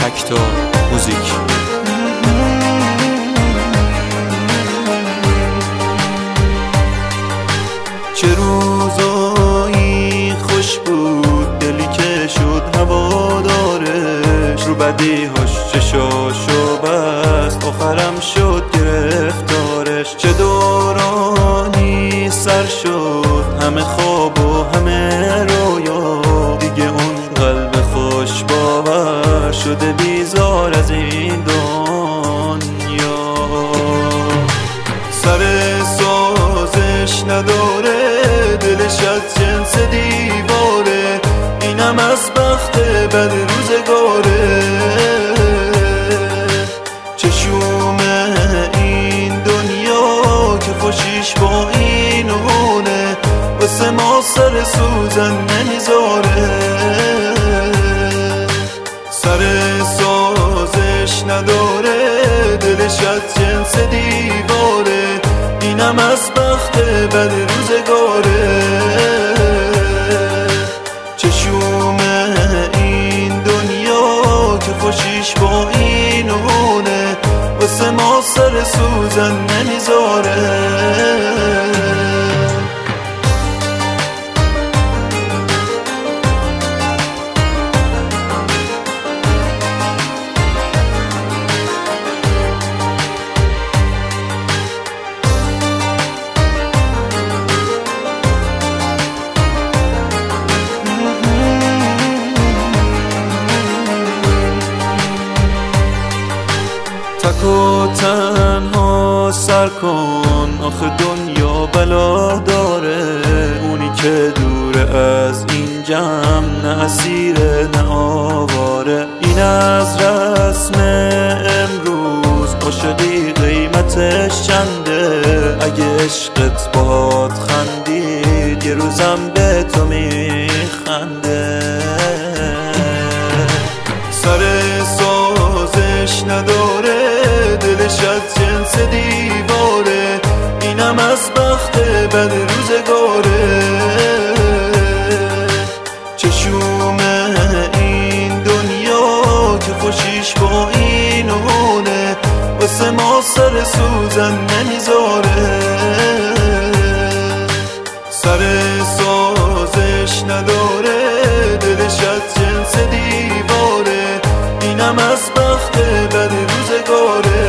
اکتا موزیک. چه روزایی خوش بود، دلی که شد هوادارش، رو بدیهاش چشاشو بست، آخرم شد گرفتارش. چه دورانی سر شد، همه خواب و همه رویا، دیگه اون قلب خوش باور شده بیزار از این دنیا. سر سازش نداره، دلش از جنس دیواره، اینم از بخت بد روزگاره. چشوم این دنیا که خوشیش با اینونه، واسه ما سر سوزن نمیذاره. سر سازش نداره، دلش از جنس دیواره، اینم از بخت بد روزگاره. چشوم این دنیا که خوشیش با اینونه، واسه ما سر سوزن نمیذاره. تک و تنها سر کن، آخه دنیا بلا داره، اونی که دوره از این جمع، نه اسیره نه آواره. این از رسم امروز، عاشقی قیمتش چنده، اگه عشقت باهات خندید، یه روزم به تو میخنده. سر سازش نداره، دلش از جنس دیواره، اینم از بخت بد روزگاره. چشوم این دنیا که خوشیش با اینونه، واسه ما سر سوزن نمیذاره. سر سازش نداره، دلش از جنس دیواره، اینم از بخت بد روزگاره.